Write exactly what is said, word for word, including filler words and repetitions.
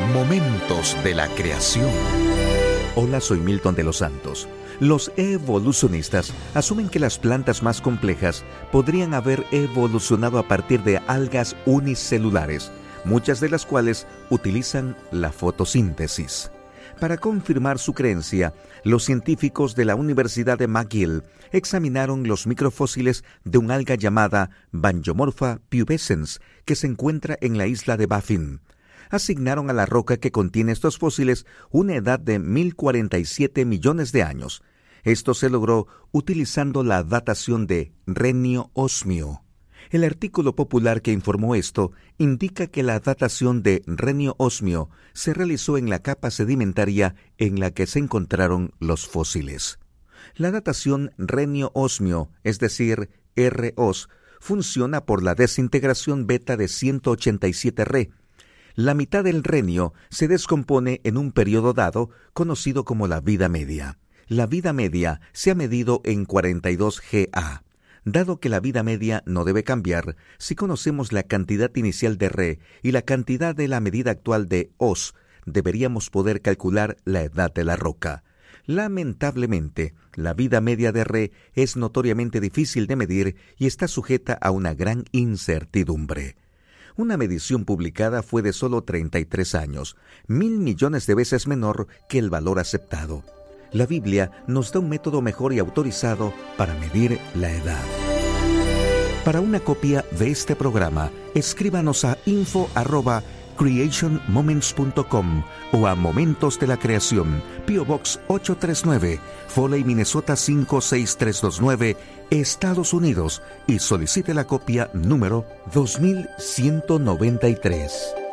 Momentos de la creación. Hola, soy Milton de los Santos. Los evolucionistas asumen que las plantas más complejas podrían haber evolucionado a partir de algas unicelulares, muchas de las cuales utilizan la fotosíntesis. Para confirmar su creencia, los científicos de la Universidad de McGill examinaron los microfósiles de un alga llamada Bangiomorpha pubescens, que se encuentra en la isla de Baffin. Asignaron a la roca que contiene estos fósiles una edad de mil cuarenta y siete millones de años. Esto se logró utilizando la datación de renio-osmio. El artículo popular que informó esto indica que la datación de renio-osmio se realizó en la capa sedimentaria en la que se encontraron los fósiles. La datación renio-osmio, es decir, R O S, funciona por la desintegración beta de ciento ochenta y siete Re. La mitad del renio se descompone en un periodo dado, conocido como la vida media. La vida media se ha medido en cuarenta y dos G A. Dado que la vida media no debe cambiar, si conocemos la cantidad inicial de Re y la cantidad de la medida actual de O S, deberíamos poder calcular la edad de la roca. Lamentablemente, la vida media de Re es notoriamente difícil de medir y está sujeta a una gran incertidumbre. Una medición publicada fue de solo treinta y tres años, mil millones de veces menor que el valor aceptado. La Biblia nos da un método mejor y autorizado para medir la edad. Para una copia de este programa, escríbanos a info arroba creation moments punto com o a Momentos de la Creación, P O Box ocho tres nueve, Foley, Minnesota cinco seis tres dos nueve, Estados Unidos, y solicite la copia número dos mil ciento noventa y tres.